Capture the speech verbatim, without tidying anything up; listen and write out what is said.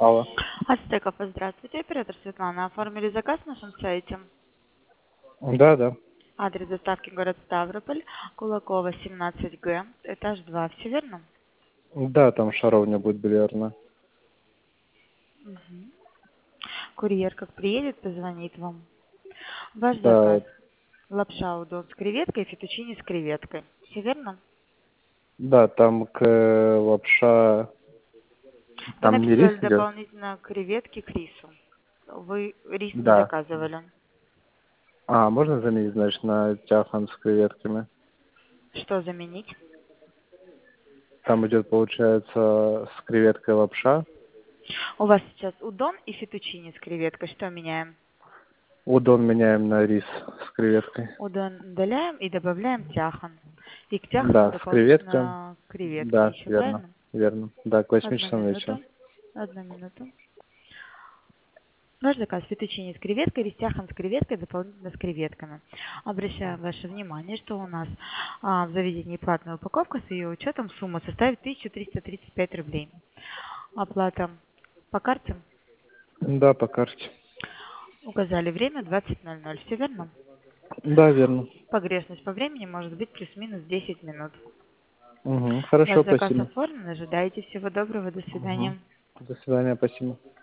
Алло. От Стеков, здравствуйте, оператор Светлана. Оформили заказ на нашем сайте. Да, да. Адрес доставки город Ставрополь, Кулакова, семнадцать Г, этаж два, все верно? Да, там шаровня будет бильярдная. Мгм. Курьер как приедет, позвонит вам. Ваш Да, заказ. Лапша удон с креветкой, фетучини с креветкой. Все верно? да, там к э, лапша, Вы там не рис написали идет? дополнительно креветки к рису. Вы рис не Да. заказывали. А, можно заменить, значит, на тяхан с креветками? Что заменить? Там идет, получается, с креветкой лапша. У вас сейчас удон и фетучини с креветкой. Что меняем? Удон меняем на рис с креветкой. Удон удаляем и добавляем тяхан. И к тяхану Да, с креветкой. дополнительно креветки Да, еще, верно. правильно? Верно. Да, к восьми Одну часам вечера. минуту. Одну минуту. Ваш заказ фетучини с креветкой, рис-тяхан с креветкой, дополнительно с креветками. Обращаем ваше внимание, что у нас а, в заведении платная упаковка с ее учетом сумма составит тысяча триста тридцать пять рублей. Оплата по карте. Да, по карте. Указали время двадцать ноль ноль. Все верно? Да, верно. Погрешность по времени может быть плюс-минус десять минут. Угу. Ваш Хорошо, заказ спасибо. оформлен. Ожидайте. Всего доброго. До Угу. свидания. До свидания, спасибо.